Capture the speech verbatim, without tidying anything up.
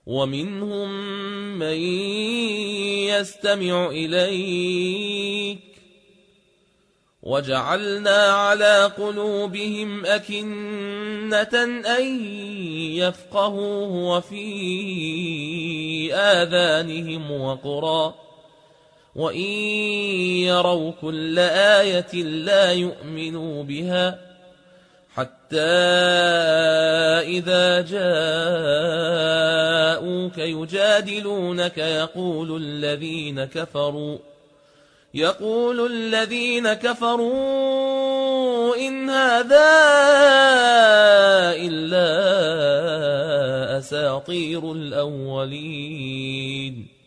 ومنهم من يستمع إليك وجعلنا على قلوبهم أكنة أن يفقهوه وفي آذانهم وقرا وإن يروا كل آية لا يؤمنوا بها حتى إذا جاءوك يجادلونك يقول الذين كفروا يقول الذين كفروا إن هذا إلا أساطير الأولين